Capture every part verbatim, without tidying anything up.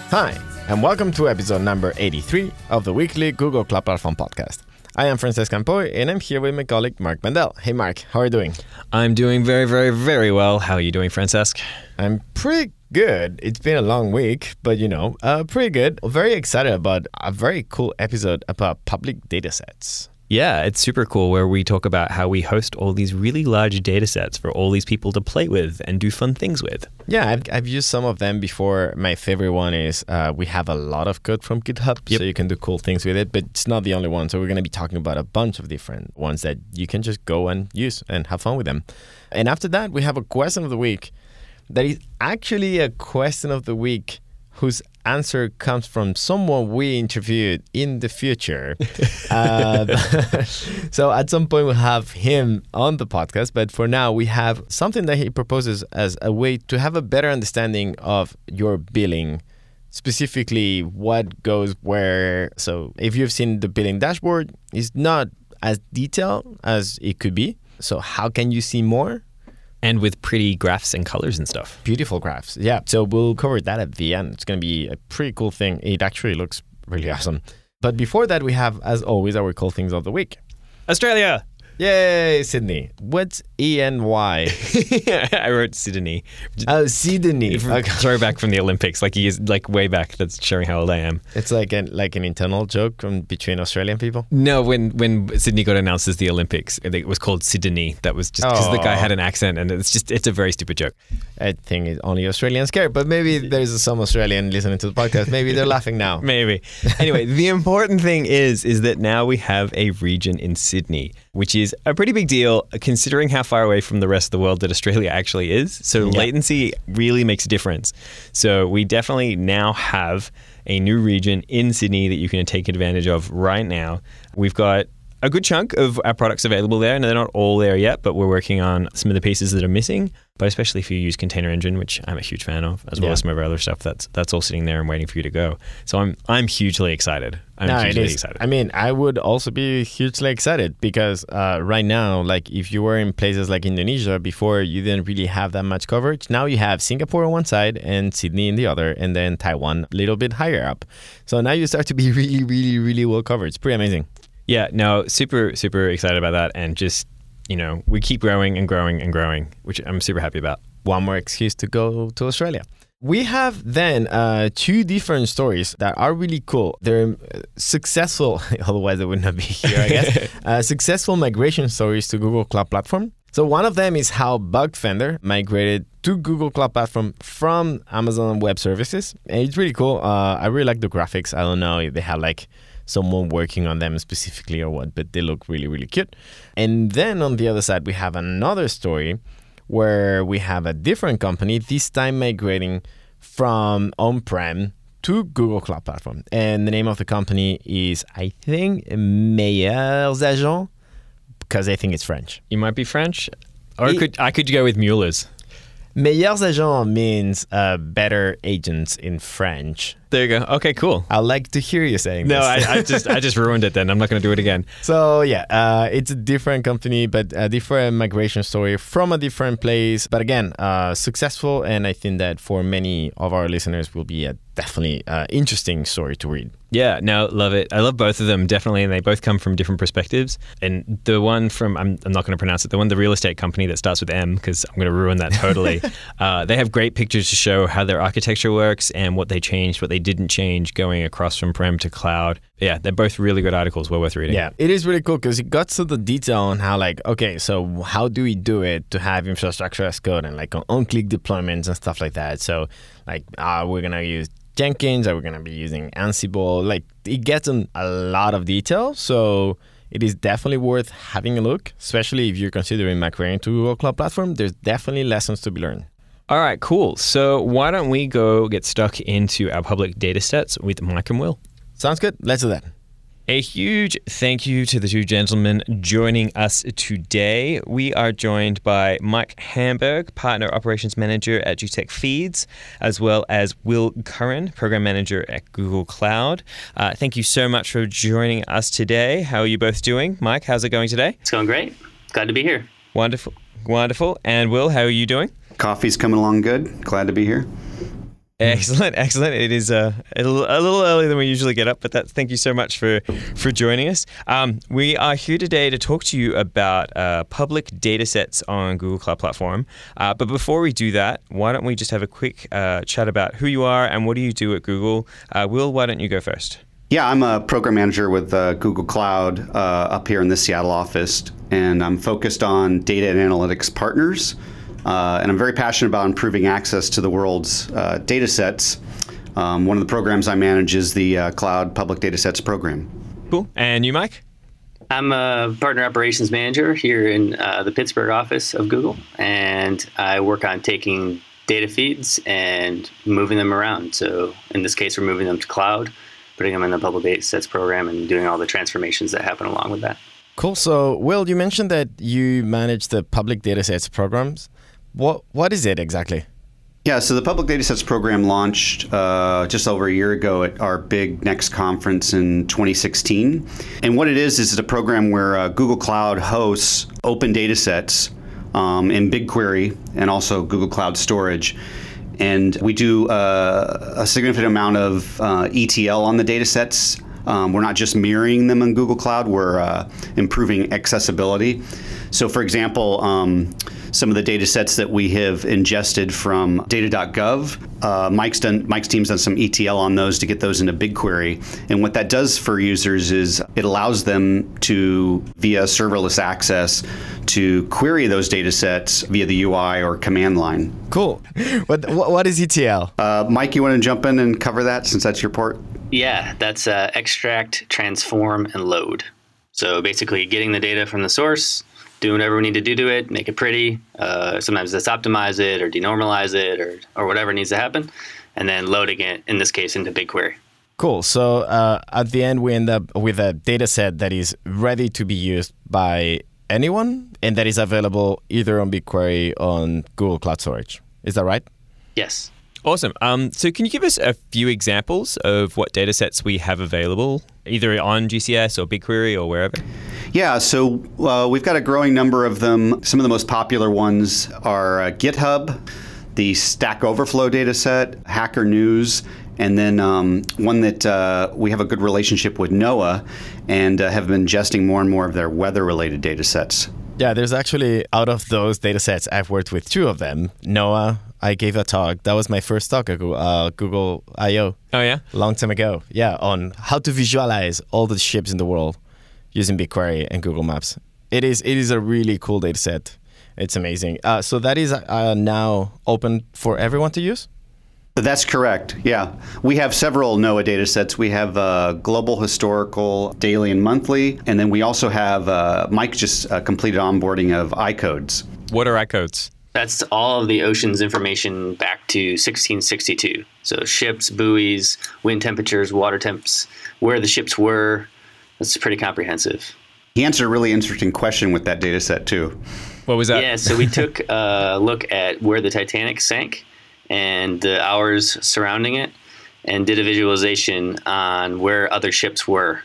Hi, and welcome to episode number eighty-three of the weekly Google Cloud Platform podcast. I am Francesc Campoy, and I'm here with my colleague Mark Mandel. Hey Mark, how are you doing? I'm doing very, very, very well. How are you doing, Francesc? I'm pretty good. It's been a long week, but you know, uh, pretty good. Very excited about a very cool episode about public datasets. Yeah, it's super cool where we talk about how we host all these really large data sets for all these people to play with and do fun things with. Yeah, I've, I've used some of them before. My favorite one is uh, we have a lot of code from GitHub, yep. So you can do cool things with it, but it's not the only one. So we're going to be talking about a bunch of different ones that you can just go and use and have fun with them. And after that, we have a question of the week that is actually a question of the week whose answer comes from someone we interviewed in the future. uh, so at some point we'll have him on the podcast, but for now we have something that he proposes as a way to have a better understanding of your billing, specifically what goes where. So if you've seen the billing dashboard, it's not as detailed as it could be. So how can you see more? And with pretty graphs and colors and stuff. Beautiful graphs. Yeah. So we'll cover that at the end. It's going to be a pretty cool thing. It actually looks really awesome. But before that, we have, as always, our cool things of the week. Australia! Yay, Sydney. What's E N Y? I wrote Sydney. Oh, Sydney. Okay. Throwback from the Olympics, like years, like way back. That's showing how old I am. It's like an like an internal joke from between Australian people. No, when when Sydney got announced as the Olympics, it was called Sydney. That was just because oh. the guy had an accent, and it's just it's a very stupid joke. I think it's only Australians care, but maybe there's some Australian listening to the podcast. Maybe they're laughing now. Maybe. Anyway, the important thing is is that now we have a region in Sydney, which is a pretty big deal considering how far away from the rest of the world that Australia actually is. So yep. Latency really makes a difference. So we definitely now have a new region in Sydney that you can take advantage of right now. We've got a good chunk of our products available there, and they're not all there yet, but we're working on some of the pieces that are missing. But especially if you use Container Engine, which I'm a huge fan of, as well yeah. as some of our other stuff, that's that's all sitting there and waiting for you to go. So I'm I'm hugely excited. I'm no, hugely it is. excited. I mean, I would also be hugely excited because uh, right now, like if you were in places like Indonesia before, you didn't really have that much coverage. Now you have Singapore on one side and Sydney in the other, and then Taiwan a little bit higher up. So now you start to be really, really, really well covered. It's pretty amazing. Yeah, no, super, super excited about that. And just, you know, we keep growing and growing and growing, which I'm super happy about. One more excuse to go to Australia. We have then uh, two different stories that are really cool. They're successful, otherwise they would not be here, I guess. uh, successful migration stories to Google Cloud Platform. So one of them is how Bugfender migrated to Google Cloud Platform from Amazon Web Services. And it's really cool. Uh, I really like the graphics. I don't know if they have like someone working on them specifically or what, but they look really, really cute. And then on the other side, we have another story where we have a different company, this time migrating from on-prem to Google Cloud Platform. And the name of the company is, I think, Meilleurs Agents, because I think it's French. You might be French, or it, could I could go with Mueller's. Meilleurs Agents means uh, better agents in French. There you go. Okay, cool. I'd like to hear you saying no, this. No, I, I just I just ruined it then. I'm not going to do it again. So yeah, uh, it's a different company, but a different migration story from a different place. But again, uh, successful, and I think that for many of our listeners will be a definitely uh, interesting story to read. Yeah, no, love it. I love both of them, definitely, and they both come from different perspectives. And the one from, I'm, I'm not going to pronounce it, the one, the real estate company that starts with M, because I'm going to ruin that totally. uh, they have great pictures to show how their architecture works and what they changed, what they didn't change going across from prem to cloud. Yeah, they're both really good articles, well worth reading. Yeah, it is really cool because it got to the detail on how like, okay, so how do we do it to have infrastructure as code and like on-click deployments and stuff like that. So like, uh, we're going to use Jenkins, are we going to be using Ansible? Like it gets in a lot of detail. So it is definitely worth having a look, especially if you're considering migrating to Google Cloud Platform. There's definitely lessons to be learned. All right, cool. So why don't we go get stuck into our public data sets with Mike and Will? Sounds good. Let's do that. A huge thank you to the two gentlemen joining us today. We are joined by Mike Hamburg, Partner Operations Manager at G Tech Feeds, as well as Will Curran, Program Manager at Google Cloud. Uh, thank you so much for joining us today. How are you both doing? Mike, how's it going today? It's going great. Glad to be here. Wonderful. Wonderful. And Will, how are you doing? Coffee's coming along good. Glad to be here. Excellent, excellent. It is uh, a, little, a little earlier than we usually get up, but that, thank you so much for, for joining us. Um, we are here today to talk to you about uh, public data sets on Google Cloud Platform. Uh, but before we do that, why don't we just have a quick uh, chat about who you are and what do you do at Google? Uh, Will, why don't you go first? Yeah, I'm a program manager with uh, Google Cloud uh, up here in the Seattle office, and I'm focused on data and analytics partners. Uh, and I'm very passionate about improving access to the world's uh, data sets. Um, one of the programs I manage is the uh, Cloud Public Data Sets program. Cool. And you, Mike? I'm a partner operations manager here in uh, the Pittsburgh office of Google, and I work on taking data feeds and moving them around. So in this case, we're moving them to cloud, putting them in the Public Data Sets program, and doing all the transformations that happen along with that. Cool. So, Will, you mentioned that you manage the Public Data Sets programs. What What is it exactly? Yeah, so the Public Data Sets program launched uh, just over a year ago at our big Next conference in twenty sixteen. And what it is, is it's a program where uh, Google Cloud hosts open data sets um, in BigQuery and also Google Cloud Storage. And we do uh, a significant amount of uh, E T L on the data sets. Um, we're not just mirroring them in Google Cloud, we're uh, improving accessibility. So for example, um, some of the data sets that we have ingested from data dot gov, uh, Mike's done, Mike's team's done some E T L on those to get those into BigQuery. And what that does for users is it allows them to, via serverless access, to query those data sets via the U I or command line. Cool. What What is E T L? Uh, Mike, you want to jump in and cover that since that's your part? Yeah, that's uh, extract, transform, and load. So basically getting the data from the source, doing whatever we need to do to it, make it pretty. Uh, sometimes let's optimize it or denormalize it or, or whatever needs to happen, and then loading it, in this case, into BigQuery. Cool. So uh, at the end, we end up with a data set that is ready to be used by anyone and that is available either on BigQuery or on Google Cloud Storage. Is that right? Yes. Awesome. Um, so can you give us a few examples of what data sets we have available, either on G C S or BigQuery or wherever? Yeah, so uh, we've got a growing number of them. Some of the most popular ones are uh, GitHub, the Stack Overflow dataset, Hacker News, and then um, one that uh, we have a good relationship with NOAA and uh, have been ingesting more and more of their weather-related data sets. Yeah, there's actually, out of those data sets, I've worked with two of them. NOAA, I gave a talk. That was my first talk at Google, uh, Google I O. Oh, yeah? A long time ago. Yeah, on how to visualize all the ships in the world using BigQuery and Google Maps. It is it is a really cool data set. It's amazing. Uh, so that is uh, now open for everyone to use? That's correct. Yeah. We have several NOAA data sets. We have uh, global, historical, daily, and monthly. And then we also have, uh, Mike just uh, completed onboarding of iCodes. What are iCodes? That's all of the ocean's information back to sixteen sixty-two. So ships, buoys, wind temperatures, water temps, where the ships were. That's pretty comprehensive. He answered a really interesting question with that data set, too. What was that? Yeah, so we took a look at where the Titanic sank and the hours surrounding it, and did a visualization on where other ships were.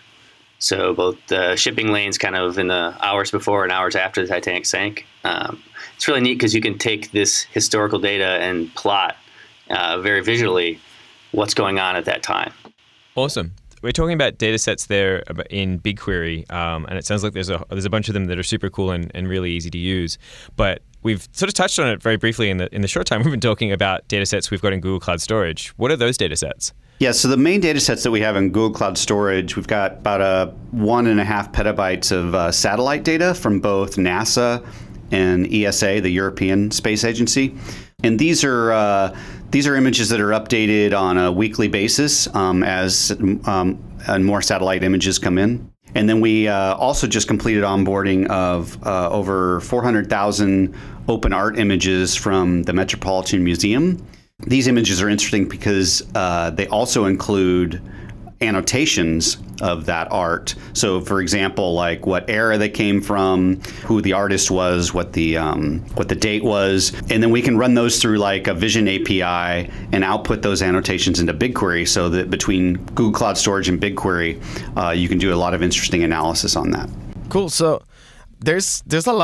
So both the shipping lanes kind of in the hours before and hours after the Titanic sank. Um, it's really neat because you can take this historical data and plot uh, very visually what's going on at that time. Awesome. We're talking about data sets there in BigQuery, um, and it sounds like there's a there's a bunch of them that are super cool and, and really easy to use. But we've sort of touched on it very briefly in the in the short time we've been talking about data sets we've got in Google Cloud Storage. What are those data sets? Yeah, so the main data sets that we have in Google Cloud Storage, we've got about a one and a half petabytes of uh, satellite data from both NASA and E S A, the European Space Agency. And these are uh, these are images that are updated on a weekly basis um, as um, and more satellite images come in. And then we uh, also just completed onboarding of uh, over four hundred thousand open art images from the Metropolitan Museum. These images are interesting because uh, they also include annotations of that art. So, for example, like what era they came from, who the artist was, what the um, what the date was, and then we can run those through like a Vision A P I and output those annotations into BigQuery. So that between Google Cloud Storage and BigQuery, uh, you can do a lot of interesting analysis on that. Cool. So there's there's a lot of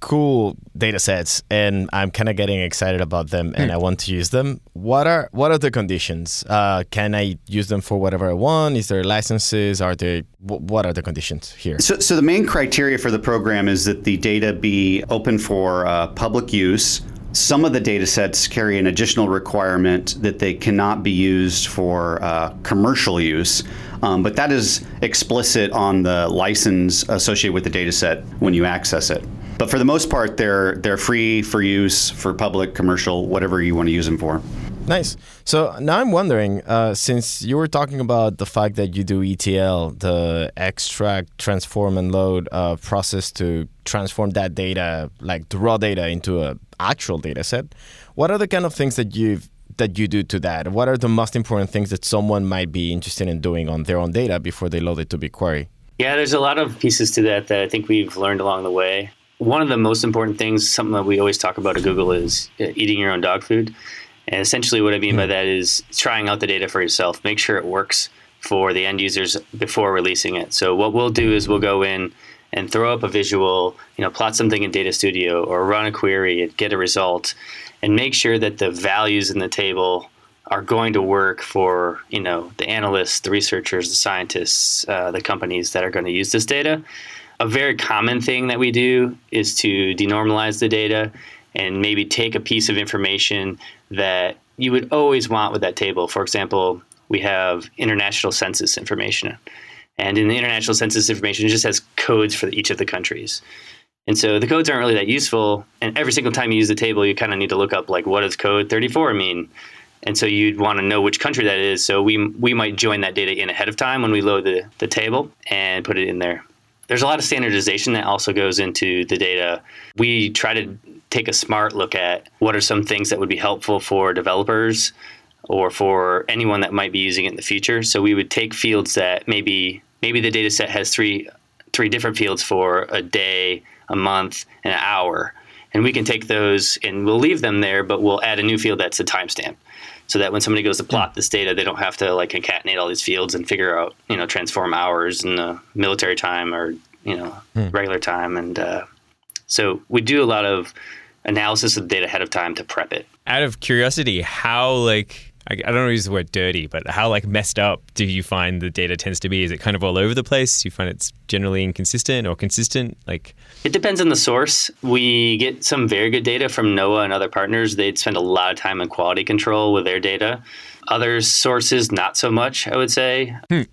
cool data sets and I'm kind of getting excited about them and mm. I want to use them. What are what are the conditions? Uh, can I use them for whatever I want? Is there licenses? Are there what are the conditions here? So, so the main criteria for the program is that the data be open for uh, public use. Some of the data sets carry an additional requirement that they cannot be used for uh, commercial use, um, but that is explicit on the license associated with the data set when you access it. But for the most part, they're they're free for use for public, commercial, whatever you want to use them for. Nice. So now I'm wondering, uh, since you were talking about the fact that you do E T L, the extract, transform, and load uh, process to transform that data, like the raw data, into a actual data set, what are the kind of things that you've that you do to that? What are the most important things that someone might be interested in doing on their own data before they load it to BigQuery? Yeah, there's a lot of pieces to that that I think we've learned along the way. One of the most important things, something that we always talk about at Google, is eating your own dog food. And essentially what I mean by that is trying out the data for yourself. Make sure it works for the end users before releasing it. So what we'll do is we'll go in and throw up a visual, you know, plot something in Data Studio or run a query and get a result and make sure that the values in the table are going to work for, you know, the analysts, the researchers, the scientists, uh, the companies that are going to use this data. A very common thing that we do is to denormalize the data and maybe take a piece of information that you would always want with that table. For example, we have international census information. And in the international census information, it just has codes for each of the countries. And so the codes aren't really that useful. And every single time you use the table, you kind of need to look up, like, what does code thirty-four mean? And so you'd want to know which country that is. So we we might join that data in ahead of time when we load the, the table and put it in there. There's a lot of standardization that also goes into the data. We try to take a smart look at what are some things that would be helpful for developers or for anyone that might be using it in the future. So we would take fields that maybe maybe the data set has three three different fields for a day, a month, and an hour. And we can take those and we'll leave them there, but we'll add a new field that's a timestamp. So that when somebody goes to plot this data, they don't have to like concatenate all these fields and figure out, you know, transform hours in the military time or, you know, hmm. regular time. And uh, so we do a lot of analysis of the data ahead of time to prep it. Out of curiosity, how like, I, I don't want to use the word dirty, but how like messed up do you find the data tends to be? Is it kind of all over the place? Do you find it's generally inconsistent or consistent? Like, it depends on the source. We get some very good data from NOAA and other partners. They'd spend a lot of time on quality control with their data. Other sources, not so much, I would say. Hmm.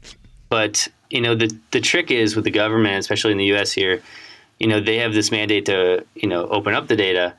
But, you know, the the trick is with the government, especially in the U S here, you know, they have this mandate to, you know, open up the data.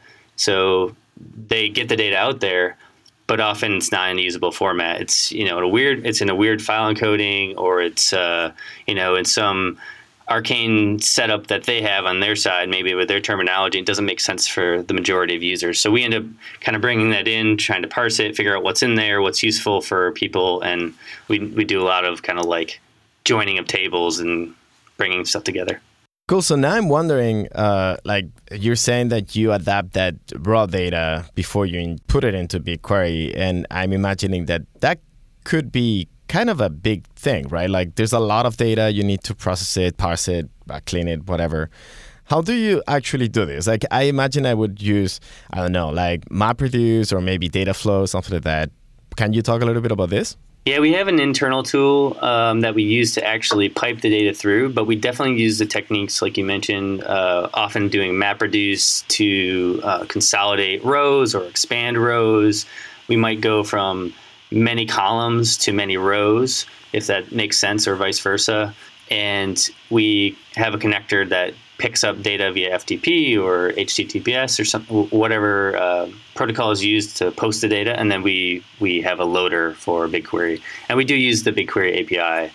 So they get the data out there, but often it's not in a usable format. It's, you know, in a weird, it's in a weird file encoding, or it's, uh, you know, in some arcane setup that they have on their side, maybe with their terminology. It doesn't make sense for the majority of users. So we end up kind of bringing that in, trying to parse it, figure out what's in there, what's useful for people. And we we do a lot of kind of like joining of tables and bringing stuff together. Cool. So now I'm wondering, uh, like you're saying that you adapt that raw data before you put it into BigQuery, and I'm imagining that that could be kind of a big thing, right? Like there's a lot of data, you need to process it, parse it, uh, clean it, whatever. How do you actually do this? Like I imagine I would use, I don't know, like MapReduce or maybe Dataflow, something like that. Can you talk a little bit about this? Yeah, we have an internal tool um, that we use to actually pipe the data through, but we definitely use the techniques like you mentioned, uh, often doing MapReduce to uh, consolidate rows or expand rows. We might go from many columns to many rows, if that makes sense, or vice versa. And we have a connector that picks up data via F T P or H T T P S or some, whatever uh, protocol is used to post the data, and then we we have a loader for BigQuery. And we do use the BigQuery A P I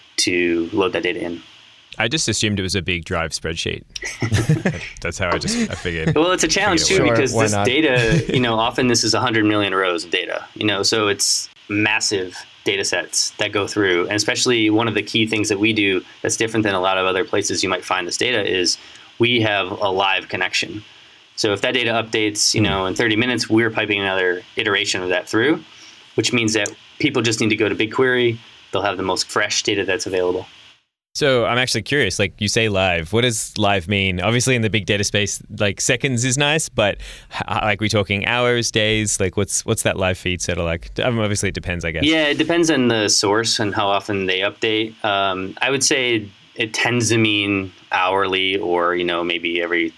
to load that data in. I just assumed it was a big Drive spreadsheet. That's how I just I figured. Well, it's a challenge too, sure, because this not? data, you know, often this is one hundred million rows of data, you know, so it's massive data sets that go through. And especially one of the key things that we do that's different than a lot of other places you might find this data is we have a live connection. So if that data updates, you know, in thirty minutes, we're piping another iteration of that through, which means that people just need to go to BigQuery. They'll have the most fresh data that's available. So I'm actually curious, like you say live, what does live mean? Obviously in the big data space, like seconds is nice, but h- like we talking hours, days, like what's what's that live feed set of like? Um, obviously it depends, I guess. Yeah, it depends on the source and how often they update. Um, I would say it tends to mean hourly or, you know, maybe every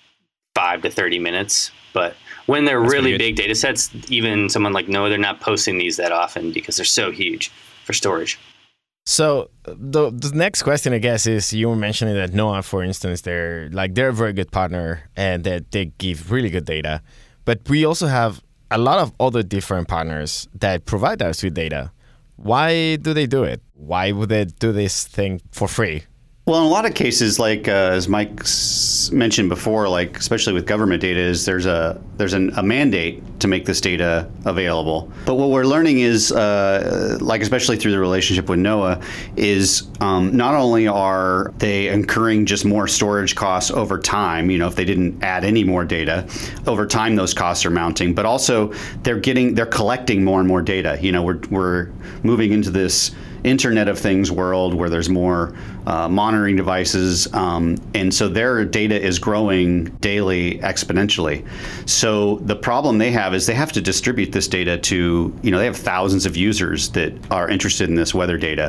five to thirty minutes. But when they're That's really big data sets, even someone like Noah, they're not posting these that often because they're so huge for storage. So the the next question, I guess, is you were mentioning that Noah, for instance, they're like they're a very good partner and that they give really good data. But we also have a lot of other different partners that provide us with data. Why do they do it? Why would they do this thing for free? Well, in a lot of cases, like uh, as Mike s- mentioned before, like especially with government data, is there's a there's an, a mandate to make this data available. But what we're learning is, uh, like especially through the relationship with Noah, is um, not only are they incurring just more storage costs over time, you know, if they didn't add any more data, over time those costs are mounting, but also they're getting they're collecting more and more data. You know, we're we're moving into this Internet of Things world where there's more uh, monitoring devices, um, and so their data is growing daily exponentially. So the problem they have is they have to distribute this data to, you know, they have thousands of users that are interested in this weather data.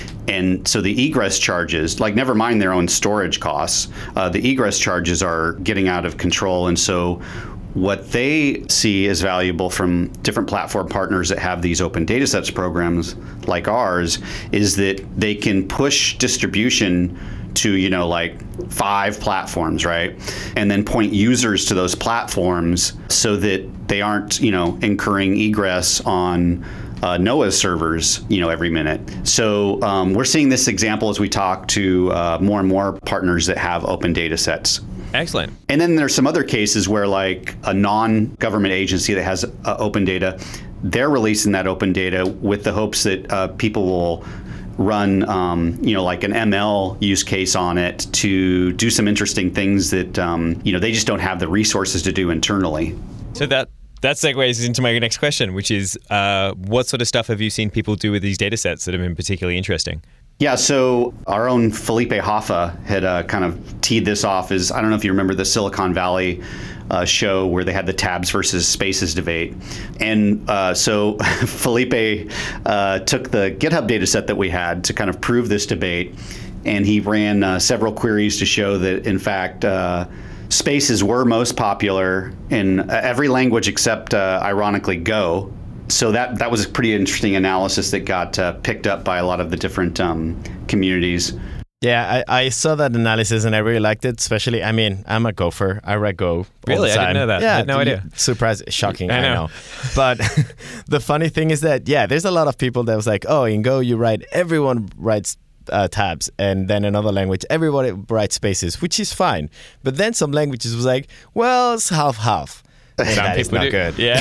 And so the egress charges, like never mind their own storage costs, uh, the egress charges are getting out of control. And so what they see as valuable from different platform partners that have these open data sets programs like ours is that they can push distribution to, you know, like five platforms, right? And then point users to those platforms so that they aren't, you know, incurring egress on Uh, Noah's servers, you know, every minute. So um, we're seeing this example as we talk to uh, more and more partners that have open data sets. Excellent. And then there's some other cases where like a non-government agency that has uh, open data, they're releasing that open data with the hopes that uh, people will run, um, you know, like an M L use case on it to do some interesting things that, um, you know, they just don't have the resources to do internally. So that That segues into my next question, which is uh, what sort of stuff have you seen people do with these data sets that have been particularly interesting? Yeah, so our own Felipe Hoffa had uh, kind of teed this off as, I don't know if you remember the Silicon Valley uh, show where they had the tabs versus spaces debate. And uh, so Felipe uh, took the GitHub data set that we had to kind of prove this debate. And he ran uh, several queries to show that, in fact, uh, spaces were most popular in every language except, uh, ironically, Go. So that that was a pretty interesting analysis that got uh, picked up by a lot of the different um, communities. Yeah, I, I saw that analysis and I really liked it. Especially, I mean, I'm a gopher. I write Go. All Really? the time. I didn't know that. Yeah, I had no idea. Surprise, shocking. I I know. know. But the funny thing is that, yeah, there's a lot of people that was like, oh, in Go, you write, everyone writes Uh, tabs, and then another language everybody writes spaces, which is fine. But then some languages was like, well, it's half half. And Some that is people not do. good. Yeah.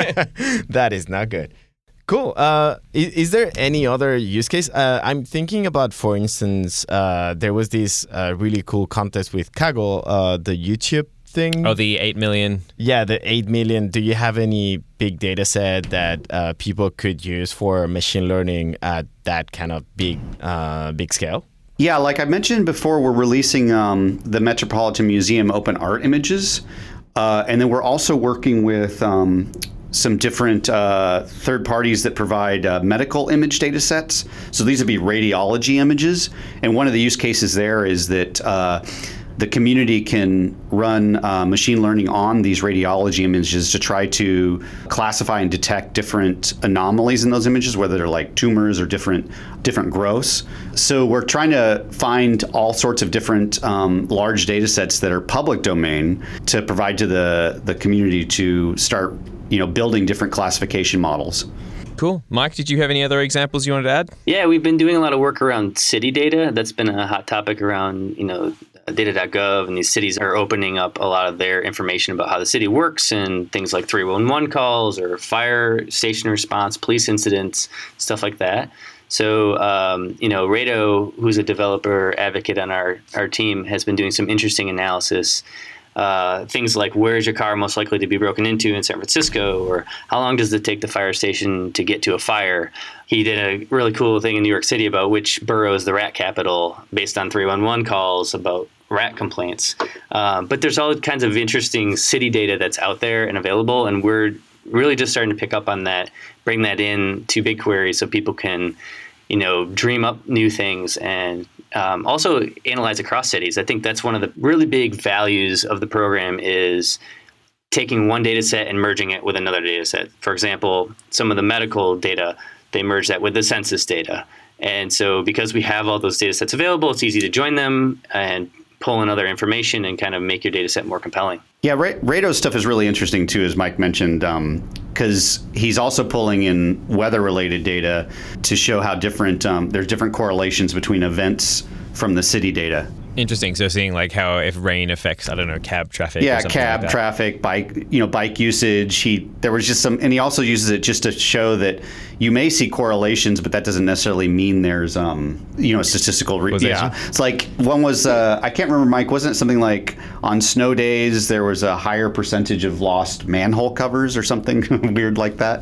That is not good. Cool. Uh, is, is there any other use case? Uh, I'm thinking about, for instance, uh, there was this uh, really cool contest with Kaggle, uh, the YouTube thing. Oh, the eight million. Yeah, the eight million. Do you have any big data set that uh, people could use for machine learning at that kind of big, uh, big scale? Yeah, like I mentioned before, we're releasing um, the Metropolitan Museum open art images. Uh, and then we're also working with um, some different uh, third parties that provide uh, medical image data sets. So these would be radiology images. And one of the use cases there is that uh, the community can run uh, machine learning on these radiology images to try to classify and detect different anomalies in those images, whether they're like tumors or different different growths. So we're trying to find all sorts of different um, large data sets that are public domain to provide to the, the community to start, you know, building different classification models. Cool. Mike, did you have any other examples you wanted to add? Yeah, we've been doing a lot of work around city data. That's been a hot topic around, you know, data dot gov, and these cities are opening up a lot of their information about how the city works and things like three one one calls or fire station response, police incidents, stuff like that. So, um, you know, Rado, who's a developer advocate on our, our team, has been doing some interesting analysis uh, things like where is your car most likely to be broken into in San Francisco, or how long does it take the fire station to get to a fire. He did a really cool thing in New York City about which borough is the rat capital based on three one one calls about rat complaints. Um, but there's all kinds of interesting city data that's out there and available, and we're really just starting to pick up on that, bring that in to BigQuery so people can, you know, dream up new things and um, also analyze across cities. I think that's one of the really big values of the program is taking one data set and merging it with another data set. For example, some of the medical data, they merge that with the census data. And so because we have all those data sets available, it's easy to join them and pull in other information and kind of make your data set more compelling. Yeah, Ra- Rado's stuff is really interesting too, as Mike mentioned, because um, he's also pulling in weather-related data to show how different, um, there's different correlations between events from the city data. Interesting. So seeing like how if rain affects, I don't know, cab traffic. Yeah, or something cab like that. traffic, bike, you know, bike usage. He there was just some, and he also uses it just to show that you may see correlations, but that doesn't necessarily mean there's, um, you know, statistical. Re- yeah, it's like one was, uh, I can't remember, Mike. Wasn't it something like on snow days there was a higher percentage of lost manhole covers or something weird like that?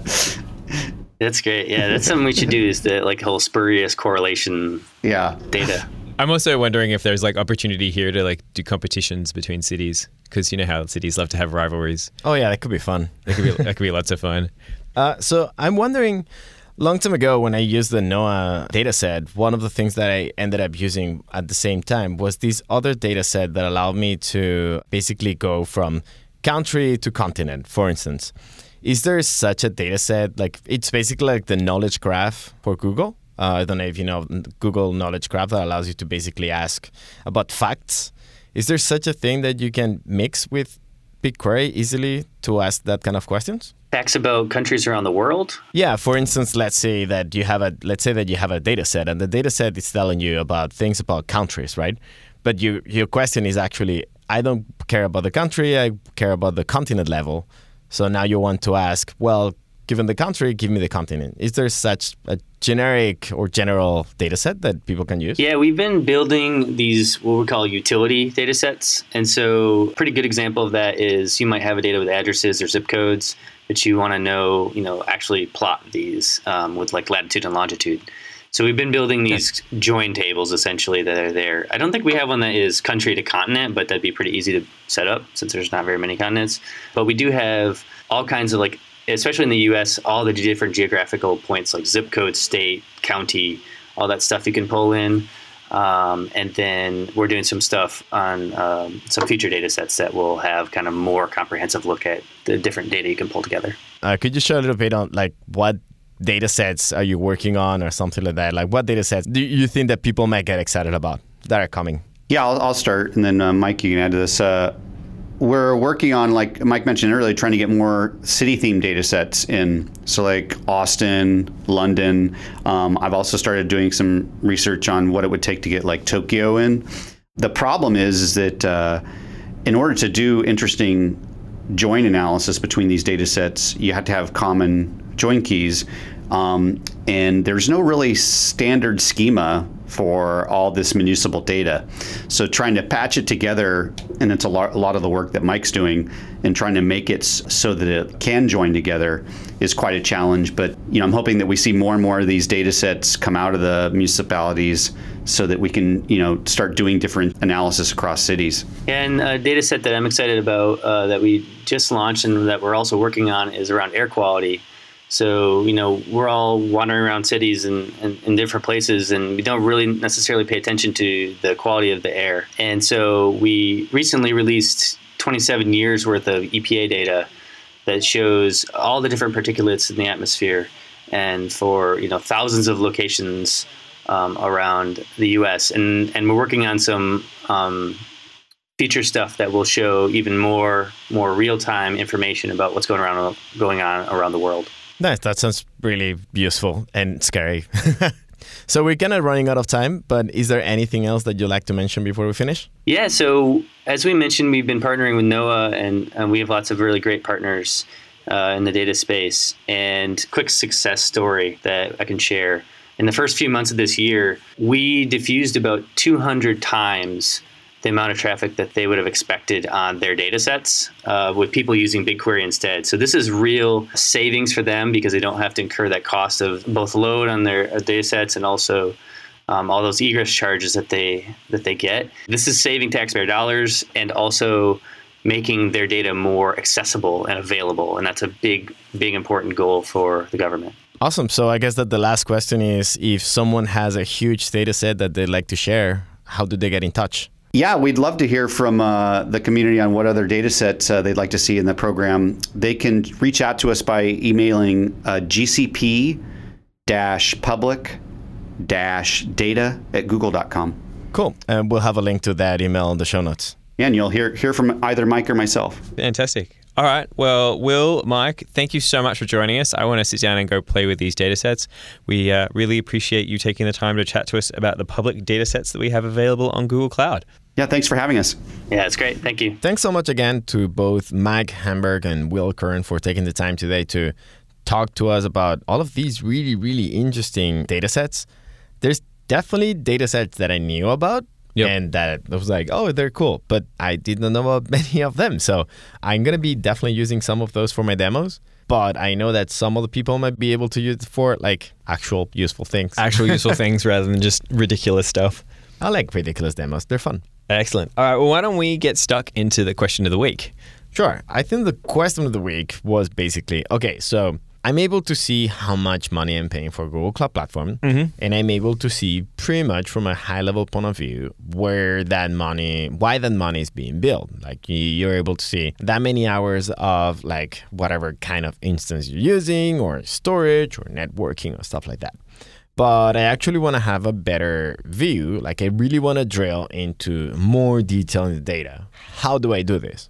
That's great. Yeah, that's something we should do. Is the like whole spurious correlation. Yeah. Data. I'm also wondering if there's like opportunity here to like do competitions between cities, because you know how cities love to have rivalries. Oh yeah, that could be fun. That could be that could be lots of fun. Uh, so I'm wondering, long time ago when I used the NOAA dataset, one of the things that I ended up using at the same time was this other dataset that allowed me to basically go from country to continent, for instance. Is there such a dataset? Like it's basically like the knowledge graph for Google. Uh, I don't know if you know Google Knowledge Graph that allows you to basically ask about facts. Is there such a thing that you can mix with BigQuery easily to ask that kind of questions? Facts about countries around the world? Yeah, for instance, let's say that you have a let's say that you have a data set and the data set is telling you about things about countries, right? But you, your question is actually, I don't care about the country, I care about the continent level. So now you want to ask, well, given the country, give me the continent. Is there such a generic or general data set that people can use? Yeah, we've been building these what we call utility data sets. And so a pretty good example of that is you might have a data with addresses or zip codes that you want to know, you know, actually plot these um, with like latitude and longitude. So we've been building these okay. join tables essentially that are there. I don't think we have one that is country to continent, but that'd be pretty easy to set up since there's not very many continents. But we do have all kinds of like, especially in the U S, all the different geographical points like zip code, state, county, all that stuff you can pull in. Um, and then we're doing some stuff on um, some future data sets that will have kind of more comprehensive look at the different data you can pull together. Uh, could you share a little bit on like what data sets are you working on or something like that? Like what data sets do you think that people might get excited about that are coming? Yeah, I'll, I'll start. And then uh, Mike, you can add to this. Uh, We're working on, like Mike mentioned earlier, trying to get more city-themed data sets in. So like Austin, London. Um, I've also started doing some research on what it would take to get like Tokyo in. The problem is, is that uh, in order to do interesting join analysis between these data sets, you have to have common join keys. Um, and there's no really standard schema for all this municipal data. So trying to patch it together, and it's a lot, a lot of the work that Mike's doing, and trying to make it so that it can join together is quite a challenge. But you know, I'm hoping that we see more and more of these data sets come out of the municipalities so that we can, you know, start doing different analysis across cities. And a data set that I'm excited about uh, that we just launched and that we're also working on is around air quality. So, you know, we're all wandering around cities and in different places, and we don't really necessarily pay attention to the quality of the air. And so we recently released twenty-seven years worth of E P A data that shows all the different particulates in the atmosphere, and for, you know, thousands of locations um, around the U S. And, and we're working on some um, feature stuff that will show even more more real-time information about what's going around going on around the world. Nice. That sounds really useful and scary. So we're kind of running out of time, but is there anything else that you'd like to mention before we finish? Yeah. So as we mentioned, we've been partnering with NOAA, and, and we have lots of really great partners uh, in the data space. And quick success story that I can share. In the first few months of this year, we diffused about two hundred times the amount of traffic that they would have expected on their data sets uh, with people using BigQuery instead. So this is real savings for them because they don't have to incur that cost of both load on their uh, data sets and also um, all those egress charges that they that they get. This is saving taxpayer dollars and also making their data more accessible and available. And that's a big, big important goal for the government. Awesome. So I guess that the last question is, if someone has a huge data set that they'd like to share, how do they get in touch? Yeah, we'd love to hear from uh, the community on what other data sets uh, they'd like to see in the program. They can reach out to us by emailing uh, gcp dash public dash data at google dot com. Cool. And we'll have a link to that email in the show notes. Yeah, and you'll hear hear from either Mike or myself. Fantastic. All right. Well, Will, Mike, thank you so much for joining us. I want to sit down and go play with these data sets. We uh, really appreciate you taking the time to chat to us about the public data sets that we have available on Google Cloud. Yeah, thanks for having us. Yeah, it's great. Thank you. Thanks so much again to both Mike Hamburg and Will Curran for taking the time today to talk to us about all of these really, really interesting data sets. There's definitely data sets that I knew about. Yep. And that I was like, oh, they're cool. But I didn't know about many of them. So I'm going to be definitely using some of those for my demos. But I know that some other people might be able to use it for like actual useful things. Actual useful things rather than just ridiculous stuff. I like ridiculous demos. They're fun. Excellent. All right. Well, why don't we get stuck into the question of the week? Sure. I think the question of the week was basically, okay, so I'm able to see how much money I'm paying for Google Cloud Platform, mm-hmm. and I'm able to see pretty much from a high-level point of view where that money, why that money is being billed. Like you're able to see that many hours of like whatever kind of instance you're using, or storage, or networking, or stuff like that. But I actually want to have a better view. Like I really want to drill into more detail in the data. How do I do this?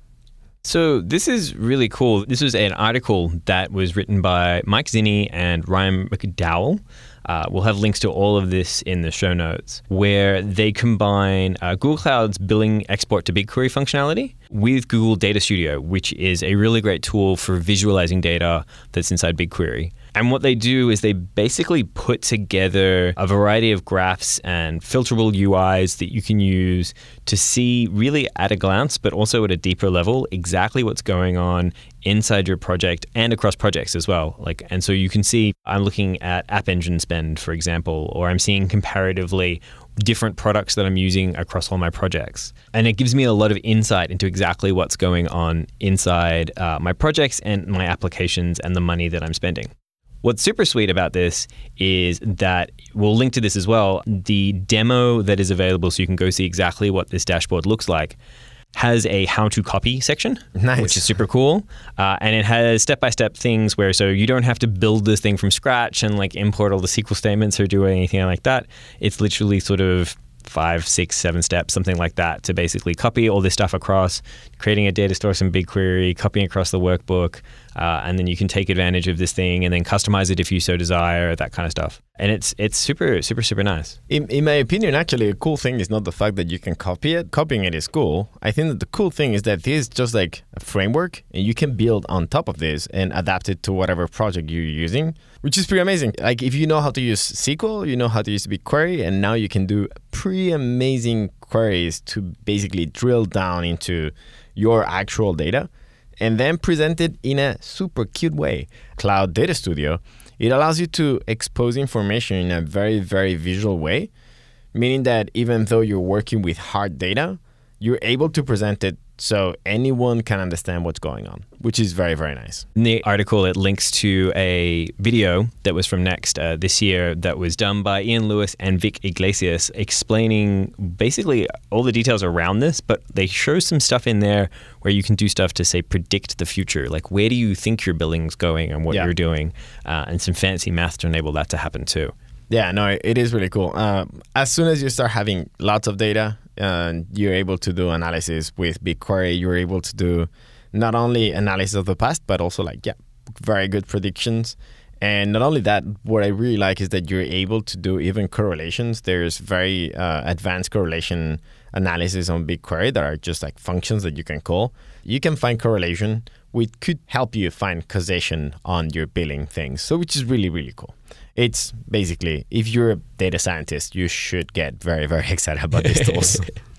So this is really cool. This was an article that was written by Mike Zinni and Ryan McDowell. Uh, we'll have links to all of this in the show notes, where they combine uh, Google Cloud's billing export to BigQuery functionality with Google Data Studio, which is a really great tool for visualizing data that's inside BigQuery. And what they do is they basically put together a variety of graphs and filterable U Is that you can use to see really at a glance, but also at a deeper level, exactly what's going on inside your project and across projects as well. Like, and so you can see, I'm looking at App Engine spend, for example, or I'm seeing comparatively different products that I'm using across all my projects. And it gives me a lot of insight into exactly what's going on inside uh, my projects and my applications and the money that I'm spending. What's super sweet about this is that we'll link to this as well. The demo that is available, so you can go see exactly what this dashboard looks like, has a how to copy section, nice. Which is super cool. Uh, and it has step-by-step things where so you don't have to build this thing from scratch and like import all the S Q L statements or do anything like that. It's literally sort of five, six, seven steps, something like that, to basically copy all this stuff across, creating a data source in BigQuery, copying across the workbook, uh, and then you can take advantage of this thing and then customize it if you so desire, that kind of stuff. And it's it's super, super, super nice. In, in my opinion, actually, a cool thing is not the fact that you can copy it. Copying it is cool. I think that the cool thing is that this is just like a framework, and you can build on top of this and adapt it to whatever project you're using, which is pretty amazing. Like if you know how to use S Q L, you know how to use BigQuery, and now you can do pretty amazing queries to basically drill down into your actual data and then present it in a super cute way. Cloud Data Studio, it allows you to expose information in a very, very visual way, meaning that even though you're working with hard data, you're able to present it so anyone can understand what's going on, which is very, very nice. In the article, it links to a video that was from Next uh, this year that was done by Ian Lewis and Vic Iglesias, explaining basically all the details around this, but they show some stuff in there where you can do stuff to, say, predict the future. Like, where do you think your billing's going and what yeah. you're doing? Uh, and some fancy math to enable that to happen too. Yeah, no, it is really cool. Uh, as soon as you start having lots of data, and you're able to do analysis with BigQuery, you're able to do not only analysis of the past, but also like, yeah, very good predictions. And not only that, what I really like is that you're able to do even correlations. There's very uh, advanced correlation analysis on BigQuery that are just like functions that you can call. You can find correlation, which could help you find causation on your billing things. So which is really, really cool. It's basically, if you're a data scientist, you should get very, very excited about these tools.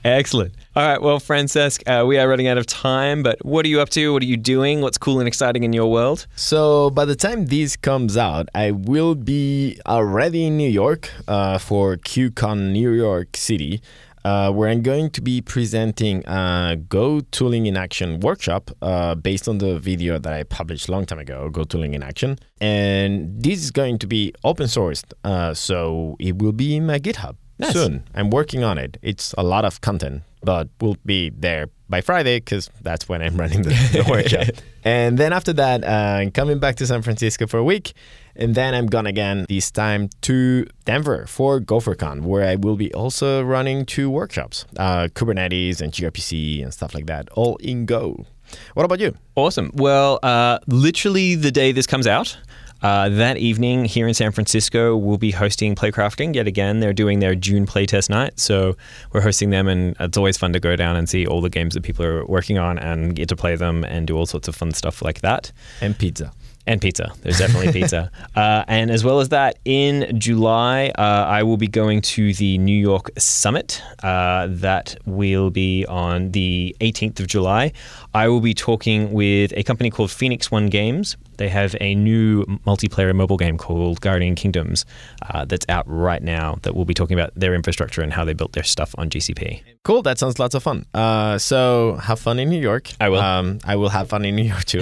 Excellent. All right. Well, Francesc, uh, we are running out of time, but what are you up to? What are you doing? What's cool and exciting in your world? So by the time this comes out, I will be already in New York uh, for QCon New York City, uh, where I'm going to be presenting a Go Tooling in Action workshop uh, based on the video that I published a long time ago, Go Tooling in Action. And this is going to be open sourced, uh, so it will be in my GitHub. Nice. Soon. I'm working on it. It's a lot of content, but we'll be there by Friday because that's when I'm running the, the workshop. And then after that, uh, I'm coming back to San Francisco for a week. And then I'm gone again, this time to Denver for GopherCon, where I will be also running two workshops, uh, Kubernetes and gRPC and stuff like that, all in Go. What about you? Awesome. Well, uh, literally the day this comes out, Uh, that evening here in San Francisco, we'll be hosting Playcrafting yet again. They're doing their June playtest night. So we're hosting them, and it's always fun to go down and see all the games that people are working on and get to play them and do all sorts of fun stuff like that. And pizza. And pizza. There's definitely pizza. Uh, and as well as that, in July, uh, I will be going to the New York Summit. Uh, that will be on the eighteenth of July. I will be talking with a company called Phoenix One Games. They have a new multiplayer mobile game called Guardian Kingdoms uh, that's out right now that we'll be talking about their infrastructure and how they built their stuff on G C P. Cool. That sounds lots of fun. Uh, so have fun in New York. I will. Um, I will have fun in New York too.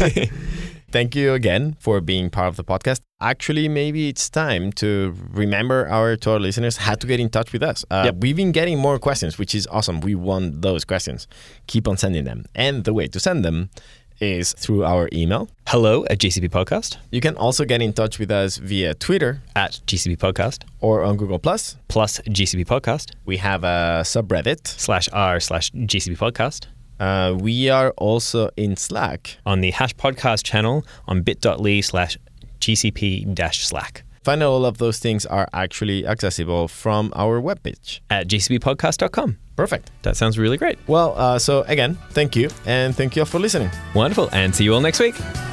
Thank you again for being part of the podcast. Actually, maybe it's time to remember our to our listeners how to get in touch with us. Uh, yep. We've been getting more questions, which is awesome. We want those questions. Keep on sending them. And the way to send them is through our email. Hello at G C P Podcast. You can also get in touch with us via Twitter. At G C P Podcast. Or on Google Plus. Plus G C P Podcast. We have a subreddit. Slash r slash G C P Podcast. Uh, we are also in Slack. On the Hash Podcast channel on bit.ly slash GCP dash Slack. Find all of those things are actually accessible from our webpage. At G C P podcast dot com. Perfect. That sounds really great. Well, uh, so again, thank you. And thank you all for listening. Wonderful. And see you all next week.